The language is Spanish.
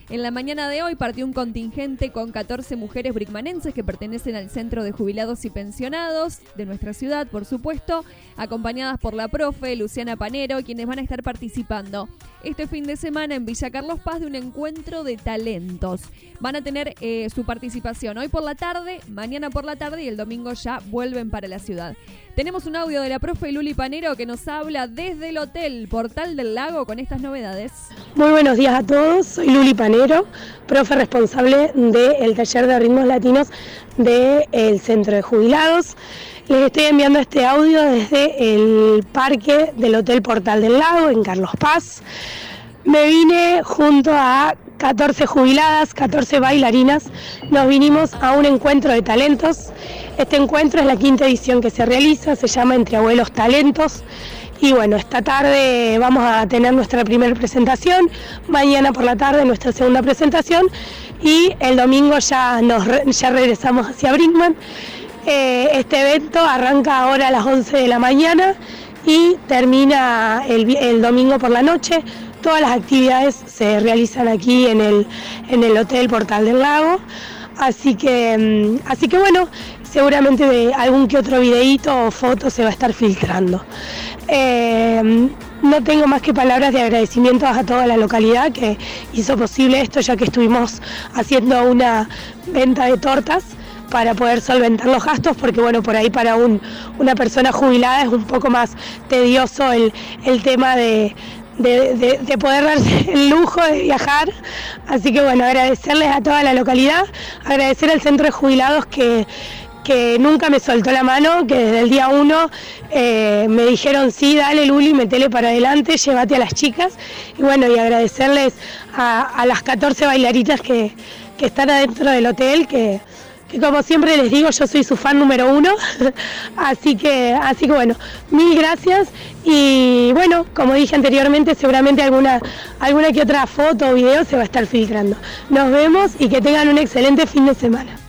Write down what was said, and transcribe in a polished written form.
En la mañana de hoy partió un contingente con 14 mujeres bricmanenses que pertenecen al Centro de Jubilados y Pensionados de nuestra ciudad, por supuesto, acompañadas por la profe Luciana Panero, quienes van a estar participando este fin de semana en Villa Carlos Paz de un encuentro de talentos. Van a tener su participación hoy por la tarde, mañana por la tarde y el domingo ya vuelven para la ciudad. Tenemos un audio de la profe Luli Panero que nos habla desde el Hotel Portal del Lago con estas novedades. Muy buenos días a todos, soy Luli Panero, profe responsable del taller de ritmos latinos del Centro de Jubilados. Les estoy enviando este audio desde el parque del Hotel Portal del Lago en Carlos Paz. Me vine junto a 14 jubiladas, 14 bailarinas, nos vinimos a un encuentro de talentos. Este encuentro es la 5ª edición que se realiza, se llama Entre Abuelos Talentos. Y bueno, esta tarde vamos a tener nuestra primera presentación, mañana por la tarde nuestra segunda presentación y el domingo ya regresamos hacia Brinkman. Este evento arranca ahora a las 11 de la mañana y termina el domingo por la noche. Todas las actividades se realizan aquí en el Hotel Portal del Lago, así que bueno, seguramente de algún que otro videíto o foto se va a estar filtrando. No tengo más que palabras de agradecimiento a toda la localidad que hizo posible esto, ya que estuvimos haciendo una venta de tortas para poder solventar los gastos, porque bueno, por ahí para una persona jubilada es un poco más tedioso el tema de poder darse el lujo de viajar. Así que bueno, agradecerles a toda la localidad, agradecer al Centro de Jubilados que nunca me soltó la mano, que desde el día 1 me dijeron sí, dale Luli, metele para adelante, llévate a las chicas. Y bueno, y agradecerles a las 14 bailaritas que están adentro del hotel, que como siempre les digo, yo soy su fan número 1, así que bueno, mil gracias y bueno, como dije anteriormente, seguramente alguna que otra foto o video se va a estar filtrando. Nos vemos y que tengan un excelente fin de semana.